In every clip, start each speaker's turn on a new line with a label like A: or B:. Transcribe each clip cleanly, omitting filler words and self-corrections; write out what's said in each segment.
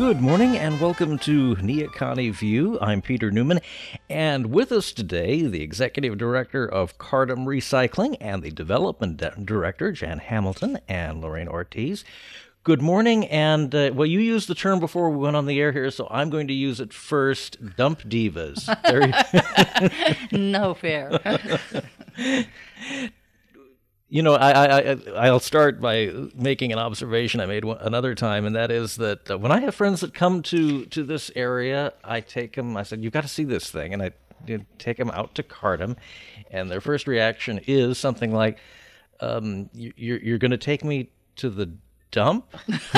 A: Good morning and welcome to Neoconi View. I'm Peter Newman, and with us today, the Executive Director of Cardam Recycling and the Development Director, Jan Hamilton and Lorraine Ortiz. Good morning, and well, you used the term before we went on the air here, so I'm going to use it first, dump divas.
B: No fair.
A: You know, I'll start by making an observation I made another time, and that is that when I have friends that come to this area, I take them, I said, you've got to see this thing, and I take them out to Cardam, and their first reaction is something like, you're going to take me to the dump?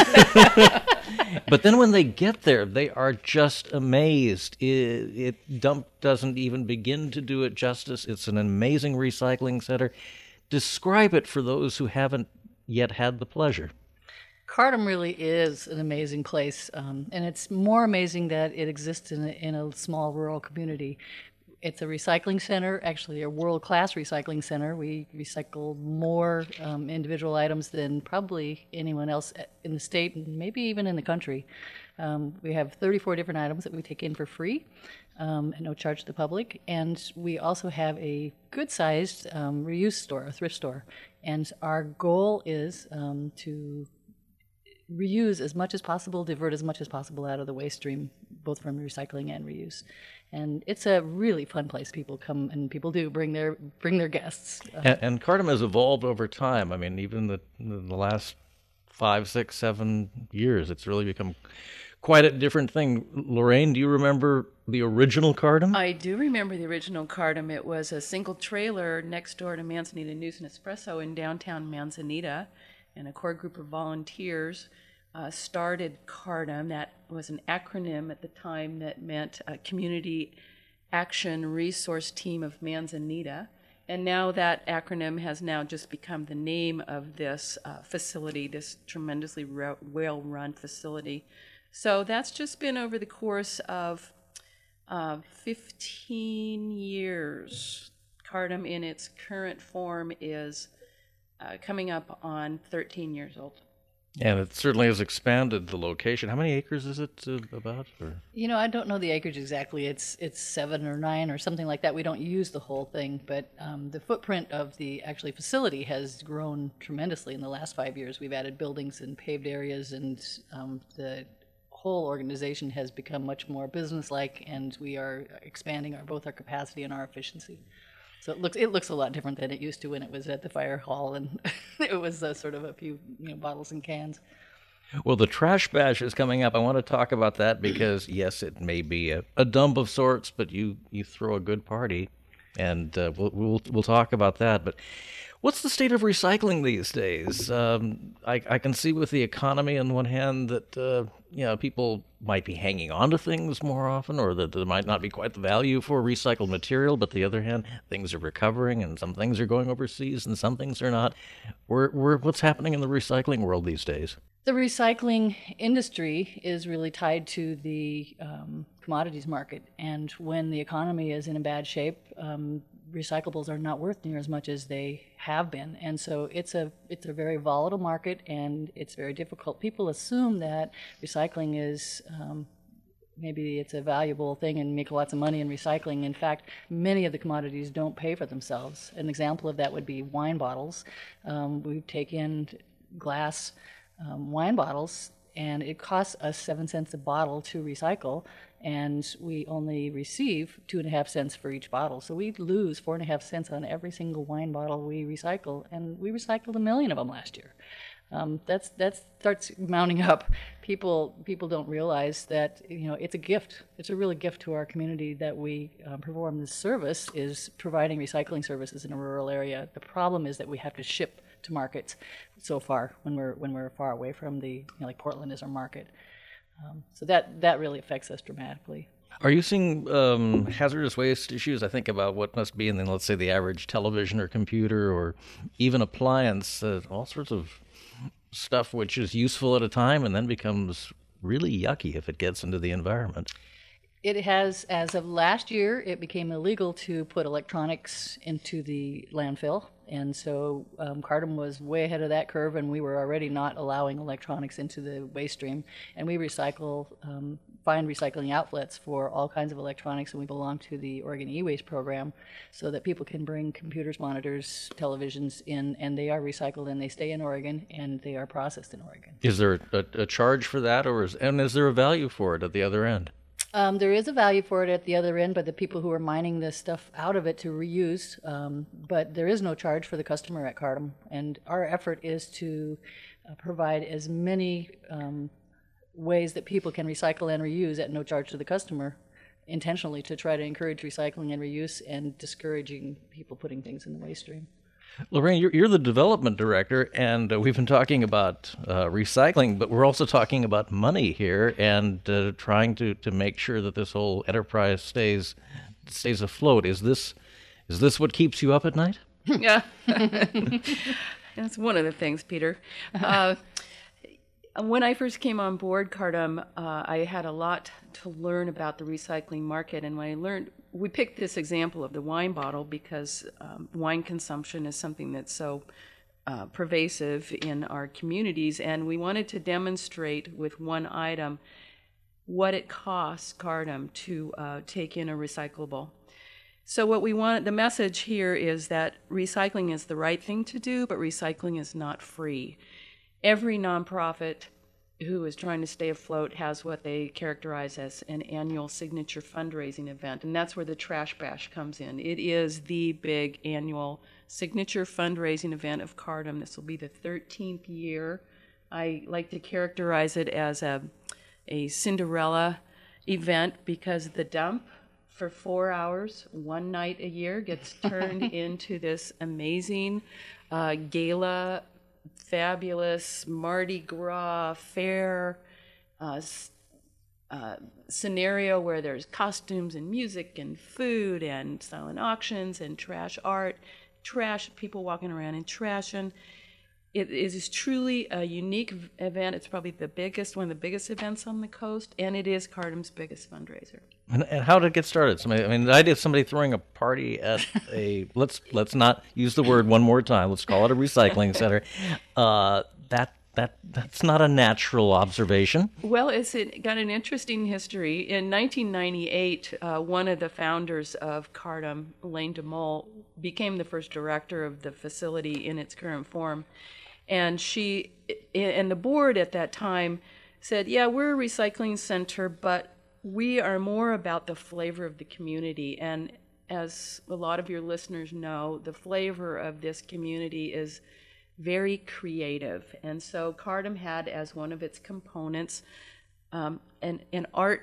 A: But then when they get there, they are just amazed. Dump doesn't even begin to do it justice. It's an amazing recycling center. Describe it for those who haven't yet had the pleasure.
B: Cardam really is an amazing place, and it's more amazing that it exists in a small rural community. It's a recycling center, actually a world-class recycling center. We recycle more individual items than probably anyone else in the state, and maybe even in the country. We have 34 different items that we take in for free, at no charge to the public. And we also have a good-sized reuse store, a thrift store. And our goal is to reuse as much as possible, divert as much as possible out of the waste stream, both from recycling and reuse. And it's a really fun place. People come, and people do bring their guests.
A: And Cardam has evolved over time. I mean, even the last 5, 6, 7 years, it's really become quite a different thing. Lorraine, do you remember the original Cardam?
C: I do remember the original Cardam. It was a single trailer next door to Manzanita News and Espresso in downtown Manzanita, and a core group of volunteers started Cardam. That was an acronym at the time that meant Community Action Resource Team of Manzanita. And now that acronym has now just become the name of this facility, this tremendously well-run facility. So that's just been over the course of 15 years. Cardam in its current form is coming up on 13 years old.
A: And it certainly has expanded the location. How many acres is it about? Or?
B: You know, I don't know the acreage exactly. It's 7 or 9 or something like that. We don't use the whole thing, but the footprint of the actually facility has grown tremendously in the last 5 years. We've added buildings and paved areas, and the whole organization has become much more business-like, and we are expanding both our capacity and our efficiency. So it looks a lot different than it used to when it was at the fire hall, and it was sort of a few bottles and cans.
A: Well, the Trash Bash is coming up. I want to talk about that because, yes, it may be a dump of sorts, but you throw a good party, and we'll talk about that. But what's the state of recycling these days? I can see with the economy on one hand that people might be hanging on to things more often, or that there might not be quite the value for recycled material, but the other hand, things are recovering, and some things are going overseas, and some things are not. What's happening in the recycling world these days?
B: The recycling industry is really tied to the commodities market, and when the economy is in a bad shape, recyclables are not worth near as much as they have been, and so it's a very volatile market, and it's very difficult. People assume that recycling is maybe it's a valuable thing and make lots of money in recycling. In fact, many of the commodities don't pay for themselves. An example of that would be wine bottles. We've taken glass wine bottles, and it costs us 7 cents a bottle to recycle, and we only receive 2.5 cents for each bottle. So we lose 4.5 cents on every single wine bottle we recycle, and we recycled 1 million of them last year. That starts mounting up. People don't realize that it's a gift. It's a real gift to our community that we perform this service, is providing recycling services in a rural area. The problem is that we have to ship to markets so far when we're far away from the like Portland is our market. So that really affects us dramatically.
A: Are you seeing hazardous waste issues? I think about what must be in, let's say, the average television or computer or even appliance, all sorts of stuff which is useful at a time and then becomes really yucky if it gets into the environment.
B: It has, as of last year, it became illegal to put electronics into the landfill, And so Cardam was way ahead of that curve, and we were already not allowing electronics into the waste stream. And we recycle, find recycling outlets for all kinds of electronics, and we belong to the Oregon E-Waste program so that people can bring computers, monitors, televisions in, and they are recycled and they stay in Oregon and they are processed in Oregon.
A: Is there a charge for that, and is there a value for it at the other end?
B: There is a value for it at the other end, but the people who are mining this stuff out of it to reuse, but there is no charge for the customer at Cardam. And our effort is to provide as many ways that people can recycle and reuse at no charge to the customer, intentionally to try to encourage recycling and reuse and discouraging people putting things in the waste stream.
A: Lorraine, you're the development director, and we've been talking about recycling, but we're also talking about money here and trying to make sure that this whole enterprise stays afloat. Is this what keeps you up at night?
C: Yeah, that's one of the things, Peter. When I first came on board Cardam, I had a lot to learn about the recycling market, and when I learned, we picked this example of the wine bottle because wine consumption is something that's so pervasive in our communities, and we wanted to demonstrate with one item what it costs Cardam to take in a recyclable. So what we want, the message here is that recycling is the right thing to do, but recycling is not free. Every nonprofit who is trying to stay afloat has what they characterize as an annual signature fundraising event, and that's where the Trash Bash comes in. It is the big annual signature fundraising event of Cardam. This will be the 13th year. I like to characterize it as a Cinderella event because the dump for 4 hours, one night a year, gets turned into this amazing gala, fabulous Mardi Gras fair scenario where there's costumes and music and food and silent auctions and trash art, people walking around in trash. And it is truly a unique event. It's probably one of the biggest events on the coast, and it is Cardam's biggest fundraiser.
A: And how did it get started? The idea of somebody throwing a party at a let's not use the word one more time. Let's call it a recycling center. That's not a natural observation.
C: Well, it's got an interesting history. In 1998, one of the founders of Cardam, Elaine DeMol, became the first director of the facility in its current form. And she and the board at that time said, yeah, we're a recycling center, but we are more about the flavor of the community. And as a lot of your listeners know, the flavor of this community is very creative. And so Cardam had as one of its components an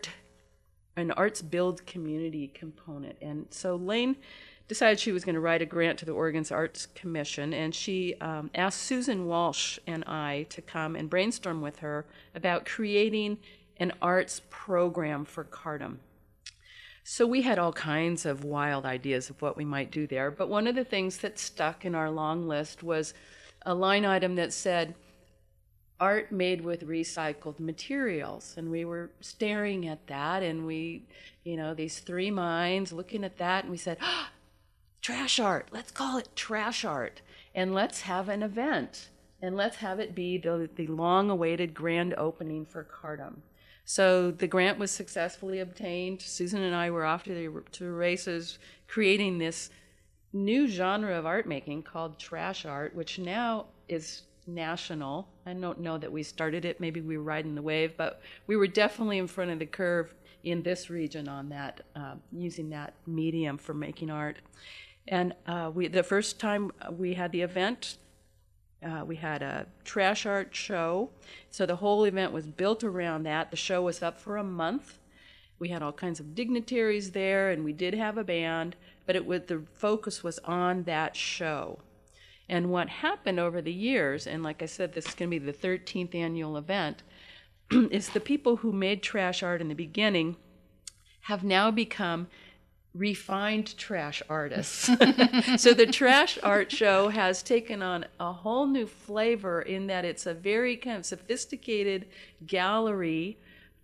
C: arts build community component. And so Lane decided she was going to write a grant to the Oregon's Arts Commission, and she asked Susan Walsh and I to come and brainstorm with her about creating an arts program for Cardam. So we had all kinds of wild ideas of what we might do there, but one of the things that stuck in our long list was a line item that said, art made with recycled materials. And we were staring at that, and these three minds looking at that, and we said, trash art, let's call it trash art, and let's have an event, and let's have it be the long-awaited grand opening for Cardam. So the grant was successfully obtained. Susan and I were off to the races, creating this new genre of art making called trash art, which now is national. I don't know that we started it. Maybe we were riding the wave, but we were definitely in front of the curve in this region on that, using that medium for making art. And the first time we had the event, we had a trash art show. So the whole event was built around that. The show was up for a month. We had all kinds of dignitaries there, and we did have a band, but the focus was on that show. And what happened over the years, and like I said, this is going to be the 13th annual event, is the people who made trash art in the beginning have now become refined trash artists. So the trash art show has taken on a whole new flavor in that it's a very kind of sophisticated gallery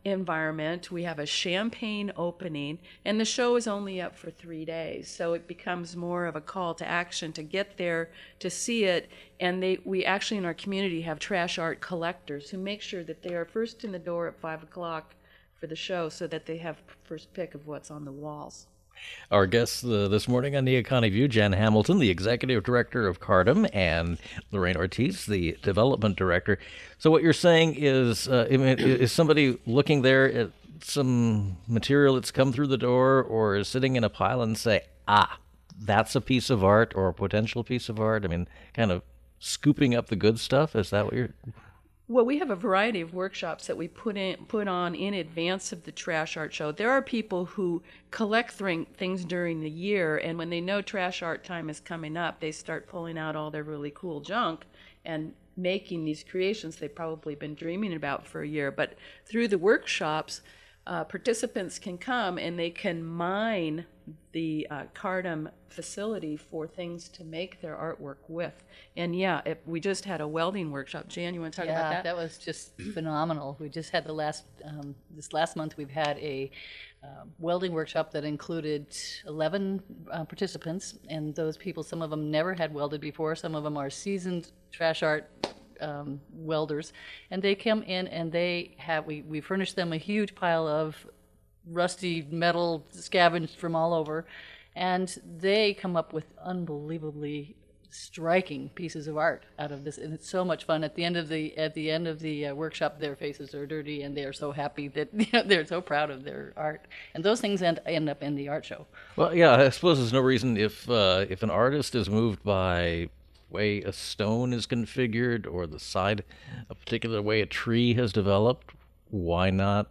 C: environment. We have a champagne opening, and the show is only up for 3 days, so it becomes more of a call to action to get there to see it. And we actually in our community have trash art collectors who make sure that they are first in the door at 5 o'clock for the show, so that they have first pick of what's on the walls.
A: Our guests this morning on Neocon View, Jen Hamilton, the Executive Director of CARDM, and Lorraine Ortiz, the Development Director. So what you're saying is somebody looking there at some material that's come through the door or is sitting in a pile and say, that's a piece of art or a potential piece of art? I mean, kind of scooping up the good stuff? Is that what you're...
C: Well, we have a variety of workshops that we put on in advance of the Trash Art Show. There are people who collect things during the year, and when they know Trash Art time is coming up, they start pulling out all their really cool junk and making these creations they've probably been dreaming about for a year. But through the workshops, participants can come and they can mine the CARDM facility for things to make their artwork with. And we just had a welding workshop. Jan, you want to talk about that?
B: Yeah, that was just phenomenal. We just had this last month we've had a welding workshop that included 11 participants, and those people, some of them never had welded before, some of them are seasoned trash art welders, and they come in and we furnished them a huge pile of rusty metal scavenged from all over, and they come up with unbelievably striking pieces of art out of this, and it's so much fun. At the end of the workshop, their faces are dirty, and they are so happy that they're so proud of their art, and those things end up in the art show.
A: Well, yeah, I suppose there's no reason if an artist is moved by way a stone is configured or a particular way a tree has developed, why not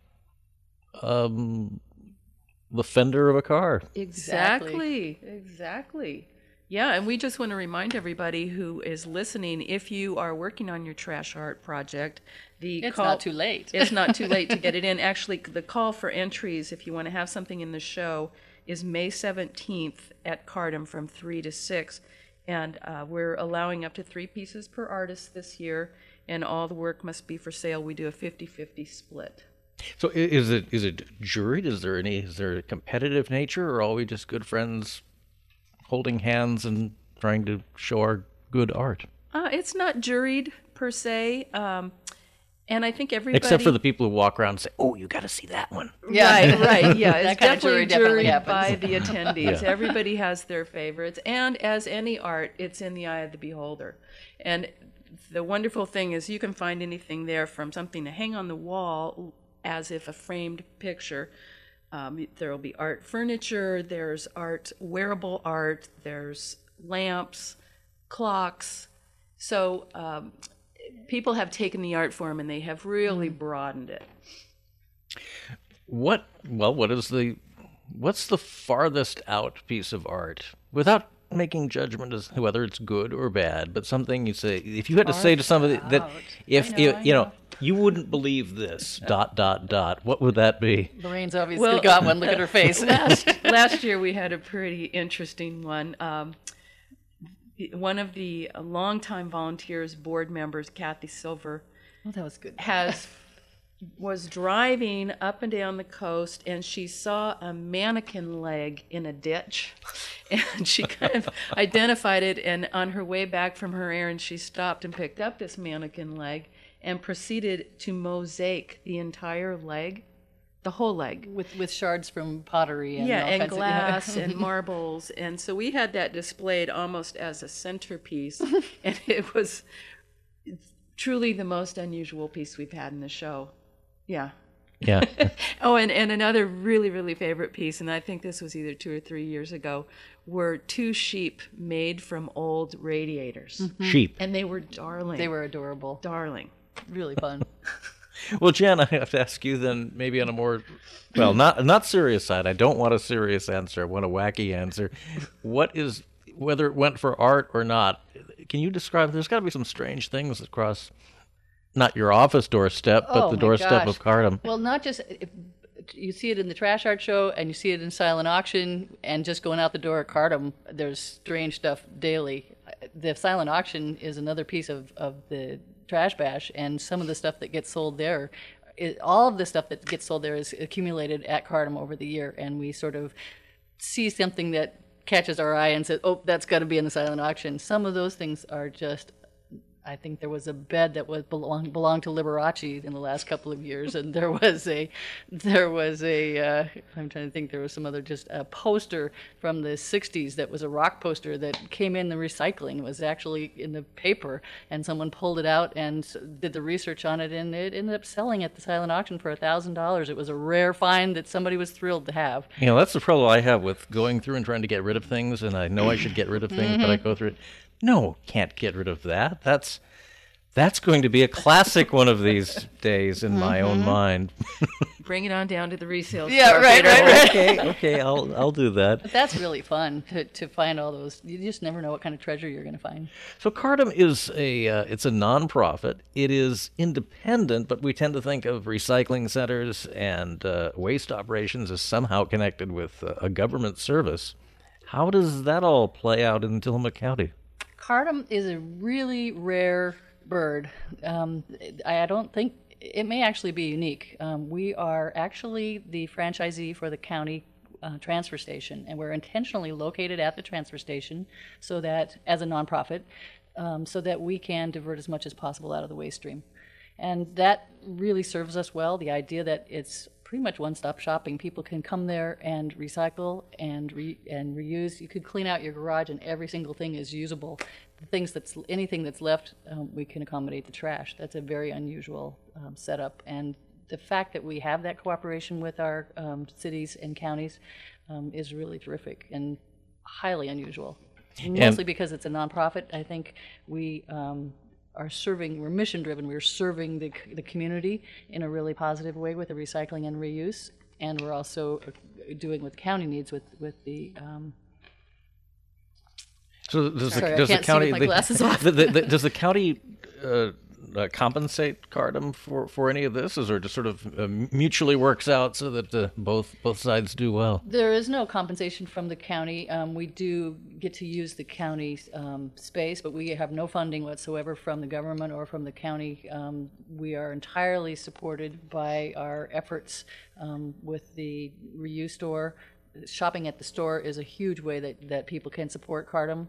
A: the fender of a car?
C: Exactly. Yeah, and we just want to remind everybody who is listening, if you are working on your trash art project,
B: it's not too late.
C: It's not too late to get it in. Actually, the call for entries, if you want to have something in the show, is May 17th at CARDM from 3 to 6. And we're allowing up to 3 pieces per artist this year, and all the work must be for sale. We do a 50-50 split.
A: So is it juried? Is there a competitive nature, or are we just good friends holding hands and trying to show our good art?
C: It's not juried per se, and I think everybody,
A: except for the people who walk around and say, "Oh, you got to see that one."
C: Yeah, right. Yeah, it's
B: definitely
C: juried by the attendees. Yeah. Everybody has their favorites, and as any art, it's in the eye of the beholder. And the wonderful thing is, you can find anything there, from something to hang on the wall as if a framed picture. There will be art furniture, there's wearable art, there's lamps, clocks. So people have taken the art form and they have really broadened it.
A: What's the farthest out piece of art, without making judgment as to whether it's good or bad, but something you say, if you had to say to somebody that you wouldn't believe this, ... what would that be?
B: Lorraine's obviously got one. Look at her face.
C: Last year we had a pretty interesting one. One of the longtime volunteers, board members, Kathy Silver,
B: that was good.
C: was driving up and down the coast, and she saw a mannequin leg in a ditch, and she kind of identified it, and on her way back from her errand, she stopped and picked up this mannequin leg and proceeded to mosaic the entire leg, the whole leg.
B: With shards from pottery and
C: and glass and marbles. And so we had that displayed almost as a centerpiece, and it was truly the most unusual piece we've had in the show. Yeah. Oh, and another really, really favorite piece, and I think this was either 2 or 3 years ago, were 2 sheep made from old radiators.
A: Mm-hmm. Sheep.
C: And they were darling.
B: They were adorable.
C: Darling.
B: Really fun.
A: Well, Jan, I have to ask you then, maybe on a more, not serious side. I don't want a serious answer. I want a wacky answer. Whether it went for art or not, can you describe, there's got to be some strange things across, not your office doorstep, but the doorstep of CARDM.
B: Well, not just, you see it in the Trash Art Show, and you see it in silent auction, and just going out the door at CARDM, there's strange stuff daily. The silent auction is another piece of the Trash Bash, and some of the stuff that gets sold there all of the stuff that gets sold there is accumulated at Cardam over the year, and we sort of see something that catches our eye and says, oh, that's got to be in the silent auction. Some of those things are just, I think there was a bed that was belonged to Liberace in the last couple of years, and there was a I'm trying to think, there was some other, just a poster from the 60s that was a rock poster that came in the recycling. It was actually in the paper, and someone pulled it out and did the research on it, and it ended up selling at the silent auction for $1,000. It was a rare find that somebody was thrilled to have.
A: You know, that's the trouble I have with going through and trying to get rid of things, and I know I should get rid of things, but I go through it. No, can't get rid of that. That's going to be a classic one of these days in my own mind.
C: Bring it on down to the resale
B: Yeah,
C: store,
B: right,
C: Peter.
B: right.
A: Okay, I'll do that.
B: But that's really fun to find all those. You just never know what kind of treasure you're going to find.
A: So Cardam is it's a nonprofit. It is independent, but we tend to think of recycling centers and waste operations as somehow connected with a government service. How does that all play out in Tillamook County?
B: Cardam is a really rare bird. I don't think it may actually be unique. We are actually the franchisee for the county transfer station, and we're intentionally located at the transfer station so that, as a nonprofit, so that we can divert as much as possible out of the waste stream. And that really serves us well. The idea that it's pretty much one-stop shopping. People can come there and recycle and reuse. You could clean out your garage, and every single thing is usable. Anything that's left, we can accommodate the trash. That's a very unusual setup, and the fact that we have that cooperation with our cities and counties is really terrific and highly unusual. Mostly because it's a nonprofit. I think we're mission driven. We're serving the community in a really positive way with the recycling and reuse, and we're also doing what the county needs with the.
A: So does
B: Sorry,
A: the
B: I can't
A: county
B: see with my glasses off.
A: does the county compensate Cardam for any of this, or just sort of mutually works out so that both sides do well?
B: There is no compensation from the county. We do get to use the county's space, but we have no funding whatsoever from the government or from the county. We are entirely supported by our efforts with the reuse store. Shopping at the store is a huge way that people can support Cardam.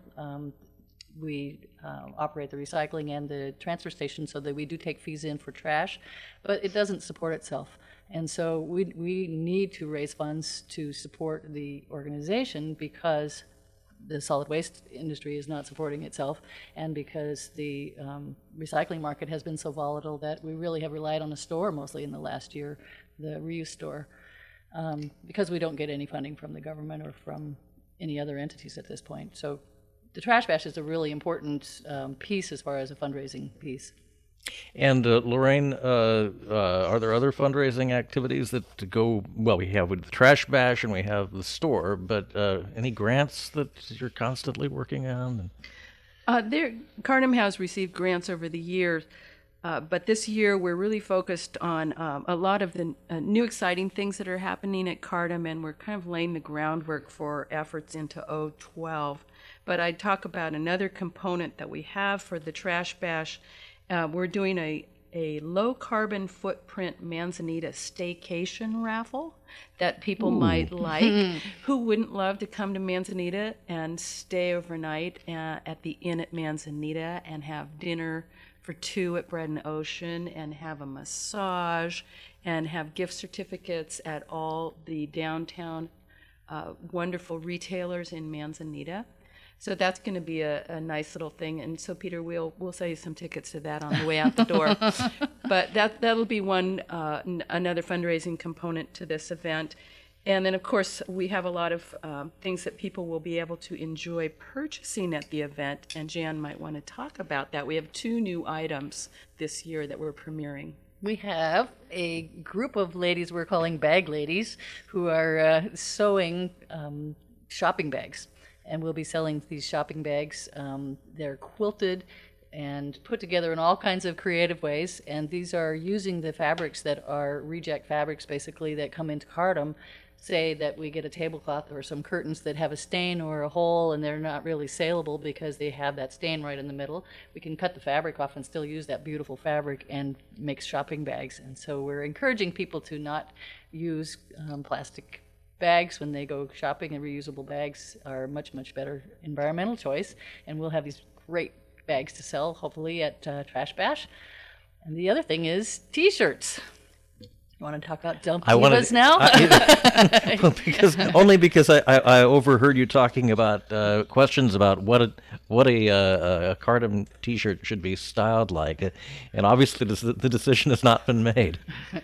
B: We operate the recycling and the transfer station so that we do take fees in for trash, but it doesn't support itself. And so we need to raise funds to support the organization because the solid waste industry is not supporting itself, and because the recycling market has been so volatile that we really have relied on the store mostly in the last year, the reuse store, because we don't get any funding from the government or from any other entities at this point. So the Trash Bash is a really important piece as far as a fundraising piece.
A: And Lorraine, are there other fundraising activities that go, well, we have with the Trash Bash and we have the store, but any grants that you're constantly working on?
C: Cardam has received grants over the years, but this year we're really focused on a lot of the new exciting things that are happening at Cardam, and we're kind of laying the groundwork for efforts into 2012. But I'd talk about another component that we have for the Trash Bash. We're doing a low-carbon footprint Manzanita staycation raffle that people might like. Who wouldn't love to come to Manzanita and stay overnight at the Inn at Manzanita and have dinner for two at Bread and Ocean and have a massage and have gift certificates at all the downtown wonderful retailers in Manzanita? So that's going to be a nice little thing, and so Peter, we'll sell you some tickets to that on the way out the door. But that'll be another fundraising component to this event, and then of course we have a lot of things that people will be able to enjoy purchasing at the event, and Jan might want to talk about that. We have 2 new items this year that we're premiering.
B: We have a group of ladies we're calling Bag Ladies who are sewing shopping bags. And we'll be selling these shopping bags. They're quilted and put together in all kinds of creative ways. And these are using the fabrics that are reject fabrics, basically, that come into Cardam. Say that we get a tablecloth or some curtains that have a stain or a hole and they're not really saleable because they have that stain right in the middle. We can cut the fabric off and still use that beautiful fabric and make shopping bags. And so we're encouraging people to not use plastic bags when they go shopping, and reusable bags are a much, much better environmental choice. And we'll have these great bags to sell, hopefully, at Trash Bash. And the other thing is T-shirts. You want to talk about dump divas now?
A: because I overheard you talking about questions about what a Cardam T-shirt should be styled like, and obviously the decision has not been made.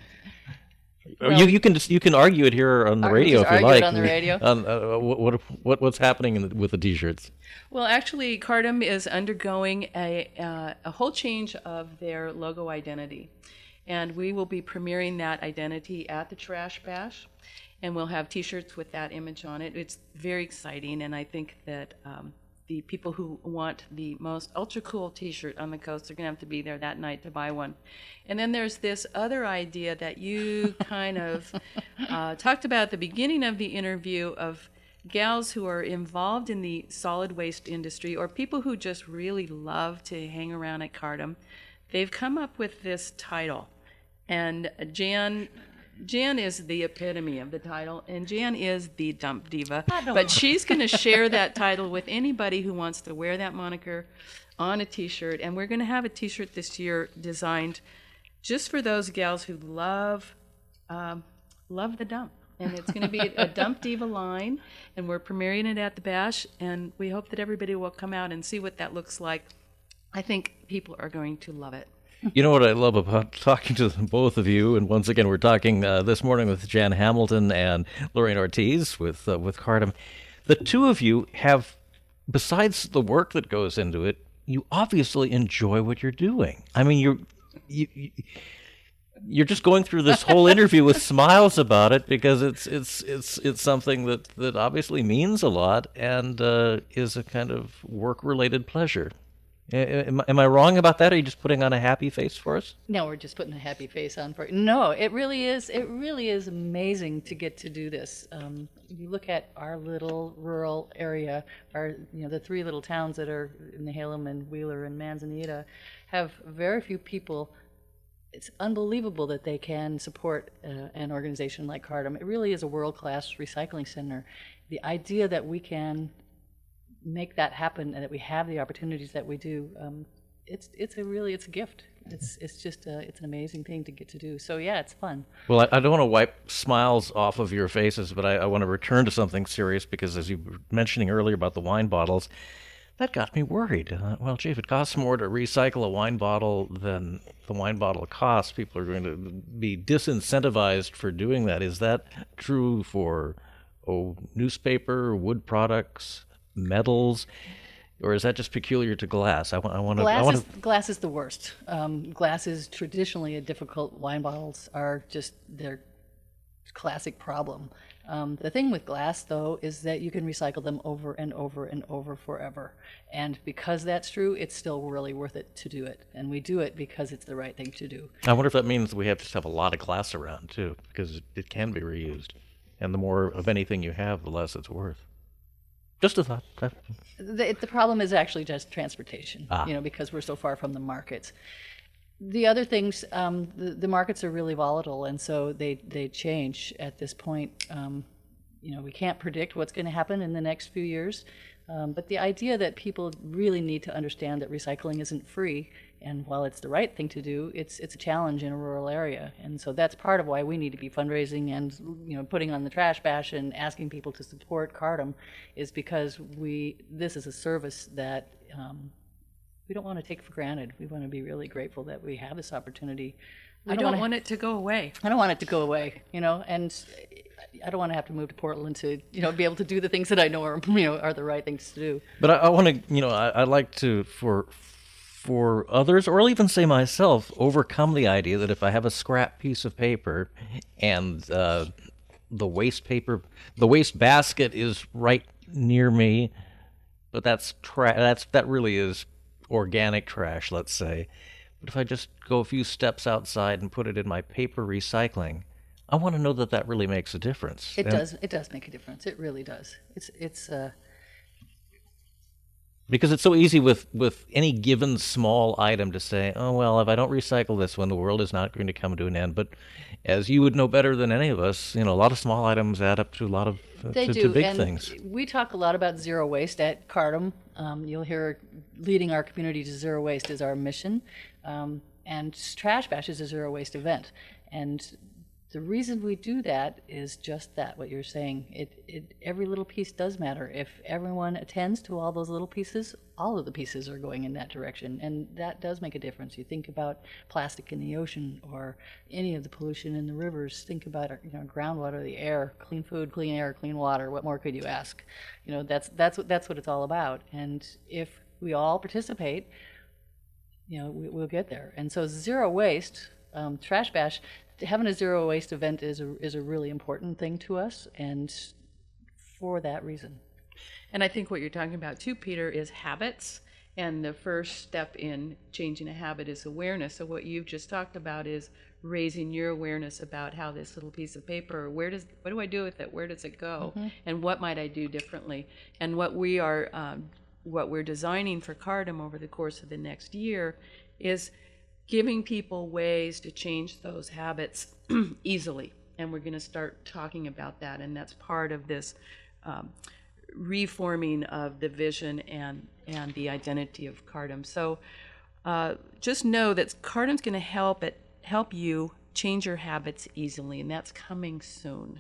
A: Well, you can argue it here on the radio if you like.
B: On the radio.
A: What's happening with the T-shirts?
C: Well, actually, Cardam is undergoing a whole change of their logo identity. And we will be premiering that identity at the Trash Bash, and we'll have T-shirts with that image on it. It's very exciting, and I think that the people who want the most ultra cool T-shirt on the coast are going to have to be there that night to buy one. And then there's this other idea that you kind of talked about at the beginning of the interview of gals who are involved in the solid waste industry, or people who just really love to hang around at Cardam. They've come up with this title, and Jan is the epitome of the title, and Jan is the dump diva, but she's going to share that title with anybody who wants to wear that moniker on a T-shirt, and we're going to have a T-shirt this year designed just for those gals who love the dump. And it's going to be a Dump Diva line, and we're premiering it at the Bash, and we hope that everybody will come out and see what that looks like. I think people are going to love it.
A: You know what I love about talking to both of you, and once again we're talking this morning with Jan Hamilton and Lorraine Ortiz with Cardam. The two of you have, besides the work that goes into it, you obviously enjoy what you're doing. I mean, you're just going through this whole interview with smiles about it because it's something that obviously means a lot and is a kind of work-related pleasure. Am I wrong about that? Or are you just putting on a happy face for us?
B: No, we're just putting a happy face on for it. No, it really is amazing to get to do this. If you look at our little rural area, the three little towns that are in Nehalem and Wheeler and Manzanita have very few people. It's unbelievable that they can support an organization like Cardam. It really is a world-class recycling center. The idea that we can make that happen and that we have the opportunities that we do, it's a gift. It's an amazing thing to get to do. So yeah, it's fun.
A: Well, I don't want to wipe smiles off of your faces, but I want to return to something serious because as you were mentioning earlier about the wine bottles, that got me worried. Well, gee, if it costs more to recycle a wine bottle than the wine bottle costs, people are going to be disincentivized for doing that. Is that true for newspaper, wood products, metals, or is that just peculiar to glass?
B: Glass is the worst. Glass is traditionally a difficult. Wine bottles are just their classic problem. The thing with glass, though, is that you can recycle them over and over and over forever. And because that's true, it's still really worth it to do it. And we do it because it's the right thing to do.
A: I wonder if that means we have to have a lot of glass around, too, because it can be reused. And the more of anything you have, the less it's worth. Just a thought.
B: The problem is actually just transportation, because we're so far from the markets. The other things, the markets are really volatile, and so they change at this point. We can't predict what's going to happen in the next few years, but the idea that people really need to understand that recycling isn't free, and while it's the right thing to do, it's a challenge in a rural area, and so that's part of why we need to be fundraising and putting on the Trash Bash and asking people to support Cardam, is because this is a service that we don't want to take for granted. We want to be really grateful that we have this opportunity.
C: I don't want it to go away.
B: I don't want it to go away, and I don't want to have to move to Portland to, be able to do the things that I know are the right things to do.
A: But I want to, I like to, for others, or I'll even say myself, overcome the idea that if I have a scrap piece of paper and the waste basket is right near me, but that really is organic trash, let's say. But if I just go a few steps outside and put it in my paper recycling, I want to know that that really makes a difference.
B: It does. It does make a difference. It really does. It's
A: Because it's so easy with any given small item to say, oh, well, if I don't recycle this one, the world is not going to come to an end. But as you would know better than any of us, a lot of small items add up to a lot of to big
B: and
A: things.
B: We talk a lot about zero waste at Cardam. You'll hear leading our community to zero waste is our mission. And Trash Bash is a zero waste event. And the reason we do that is just that, what you're saying. Every little piece does matter. If everyone attends to all those little pieces, all of the pieces are going in that direction, and that does make a difference. You think about plastic in the ocean or any of the pollution in the rivers. Think about groundwater, the air, clean food, clean air, clean water. What more could you ask? That's what it's all about. And if we all participate, we'll get there. And so zero waste, Trash Bash. Having a zero waste event is a really important thing to us, and for that reason.
C: And I think what you're talking about too, Peter, is habits. And the first step in changing a habit is awareness. So what you've just talked about is raising your awareness about how this little piece of paper, what do I do with it? Where does it go? Mm-hmm. And what might I do differently? And what we're designing for Cardam over the course of the next year is giving people ways to change those habits easily. And we're going to start talking about that. And that's part of this reforming of the vision and the identity of Cardam. So just know that Cardam's going to help you change your habits easily. And that's coming soon.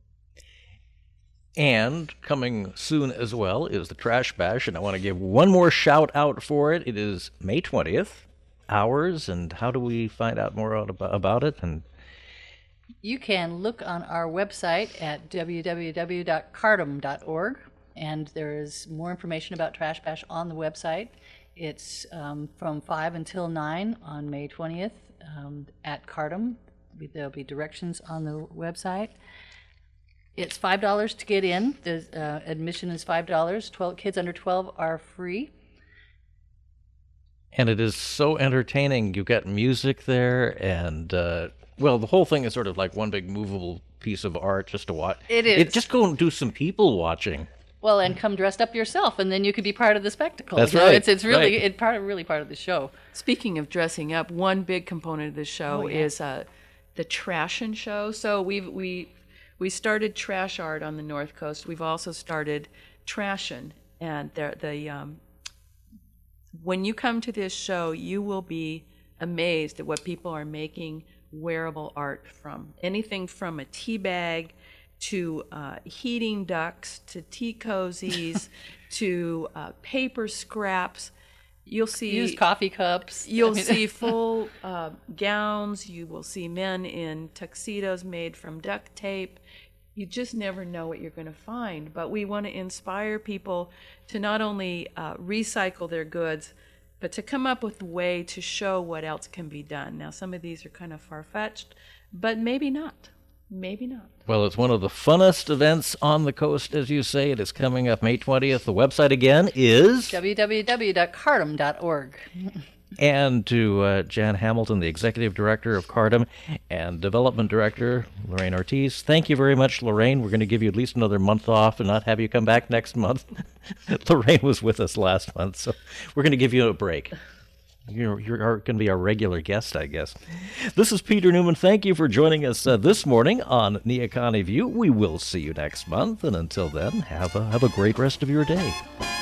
A: And coming soon as well is the Trash Bash. And I want to give one more shout out for it. It is May 20th. Hours, and how do we find out more about it? And
B: you can look on our website at www.cardam.org, and there is more information about Trash Bash on the website. It's from 5 until 9 on May 20th at Cardam. There'll be directions on the website. It's $5 to get in. The admission is $5. Kids under 12 are free.
A: And it is so entertaining. You got music there, and the whole thing is sort of like one big movable piece of art just to watch.
B: It is.
A: Just go and do some people watching.
B: Well, and come dressed up yourself, and then you could be part of the spectacle.
A: That's right.
B: It's really really part of the show.
C: Speaking of dressing up, one big component of the show is the Trashin' show. So we started Trash Art on the North Coast. We've also started Trashin', and when you come to this show, you will be amazed at what people are making wearable art from. Anything from a tea bag to heating ducks to tea cozies to paper scraps. You'll see
B: used coffee cups.
C: You'll see full gowns. You will see men in tuxedos made from duct tape. You just never know what you're going to find. But we want to inspire people to not only recycle their goods, but to come up with a way to show what else can be done. Now, some of these are kind of far-fetched, but maybe not. Maybe not.
A: Well, it's one of the funnest events on the coast, as you say. It is coming up May 20th. The website again is
B: www.cardam.org.
A: And to Jan Hamilton, the Executive Director of Cardam, and Development Director, Lorraine Ortiz. Thank you very much, Lorraine. We're going to give you at least another month off and not have you come back next month. Lorraine was with us last month, so we're going to give you a break. You're going to be our regular guest, I guess. This is Peter Newman. Thank you for joining us this morning on Neocon View. We will see you next month, and until then, have a great rest of your day.